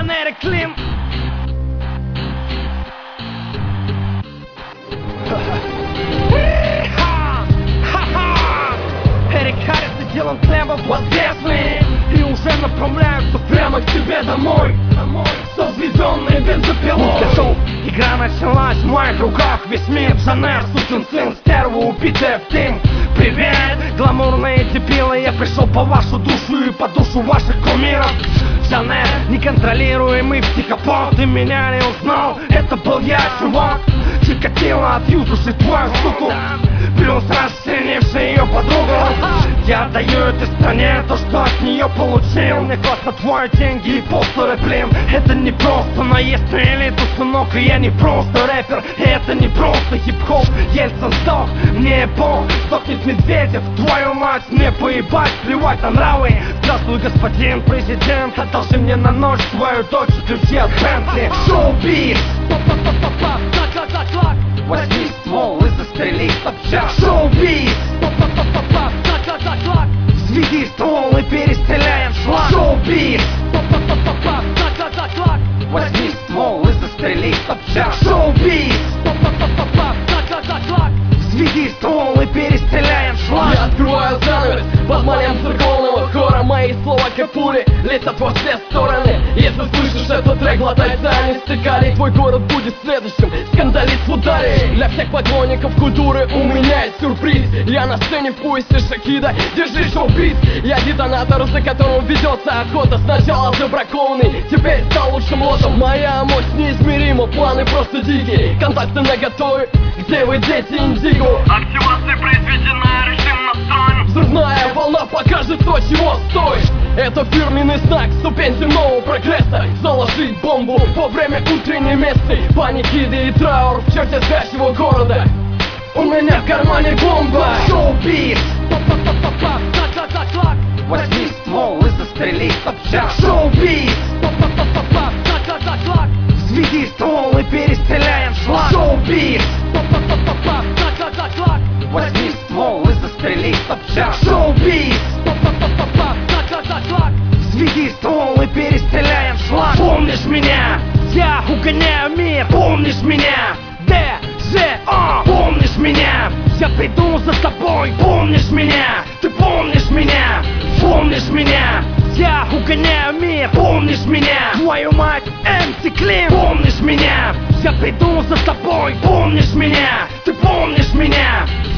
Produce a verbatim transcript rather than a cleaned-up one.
Jan Erik Klim. Эрик Харрис и Дилан Клемов воскресли и уже направляются прямо к тебе домой. Созведенные бензопилой. Готов, игра началась в моих руках. Весь мир Джанер, сукин сын, стерва, убитая в дым. Привет, гламурные дебилы, я пришел по вашу душу и по душу ваших кумиров. Джанер, неконтролируемый психопат, ты меня не узнал, это был я, чувак. Чикатило отъюзавший твою суку, плюс расчленивший ее подругу. Я даю этой стране то, что от нее получил. Мне хватит твои деньги и постеры, блин. Это не просто наезд на элиту, сынок, и я не просто рэпер. И это не просто хип-хоп, Ельцин сдох, мне бог. Сдохнет Медведев, твою мать, мне поебать, плевать на нравы. Здравствуй, господин президент, одолжи мне на ночь свою дочь, ключи от Бентли. Шоу-биз, возьми ствол и застрели собчак. Шоу-биз, взведи ствол и перестреляем шлак. Шоу-биз, возьми ствол и застрели собчак. Шоу-биз, взведи ствол и перестреляем шлак. Я открываю занавес под манием церковного хора. Мои слова как пули летят во все стороны. Если слышишь этот трек, глотайся, они стыкали. Твой город будет следующим, скандалист в ударе. Для всех поклонников культуры у меня есть сюрприз. Я на сцене в поясе Шахида, держи шоу-биз. Я детонатор, за которым ведется охота. Сначала забракованный, теперь стал лучшим лотом. Моя мощь неизмерима, планы просто дикие. Контакты наготове, где вы, дети Индиго? Активация произведена, режим настроен. Взрывная волна покажет то, чего стоит. Это фирменный знак, ступень земного прогресса. Заложить бомбу во время утренней мессы. Паники и траур в черте спящего города. У меня в кармане бомба. Шоу-биз, возьми ствол и застрели собчак. Шоу-биз, взведи ствол и перестреляем шлак. Шоу-биз, возьми ствол и застрели собчак. Шоу-биз, взведи ствол и перестреляем шлак. Помнишь меня? Я угоняю мир. Помнишь меня? Д, Ж, О. Помнишь меня? Я приду за тобой. Помнишь меня? Ты помнишь меня? Помнишь меня? Я угоняю мир. Помнишь меня? Твою мать, эм си Клим. Помнишь меня? Я приду за тобой. Помнишь меня? Ты помнишь меня?